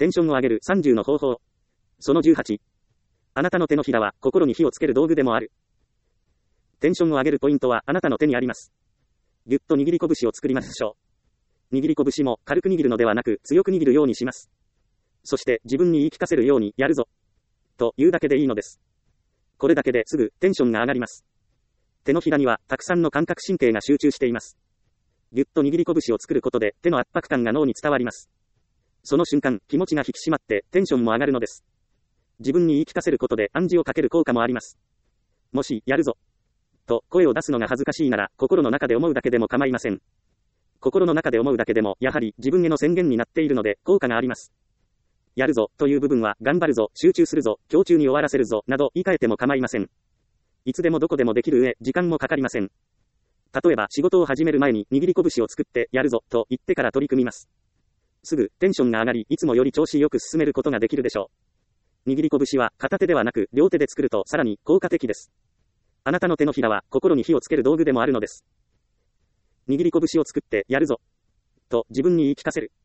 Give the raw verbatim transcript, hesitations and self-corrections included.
テンションを上げるさんじゅうの方法。そのじゅうはち。あなたの手のひらは心に火をつける道具でもある。テンションを上げるポイントはあなたの手にあります。ぎゅっと握り拳を作りましょう。握り拳も軽く握るのではなく強く握るようにします。そして自分に言い聞かせるようにやるぞと言うだけでいいのです。これだけですぐテンションが上がります。手のひらにはたくさんの感覚神経が集中しています。ぎゅっと握り拳を作ることで手の圧迫感が脳に伝わります。その瞬間、気持ちが引き締まってテンションも上がるのです。自分に言い聞かせることで暗示をかける効果もあります。もし、やるぞと声を出すのが恥ずかしいなら、心の中で思うだけでも構いません。心の中で思うだけでも、やはり自分への宣言になっているので、効果があります。やるぞという部分は、頑張るぞ、集中するぞ、今日中に終わらせるぞ、など言い換えても構いません。いつでもどこでもできる上、時間もかかりません。例えば、仕事を始める前に握り拳を作って、やるぞと言ってから取り組みます。すぐ、テンションが上がり、いつもより調子よく進めることができるでしょう。握り拳は、片手ではなく、両手で作るとさらに効果的です。あなたの手のひらは心に火をつける道具でもあるのです。握り拳を作ってやるぞと自分に言い聞かせる。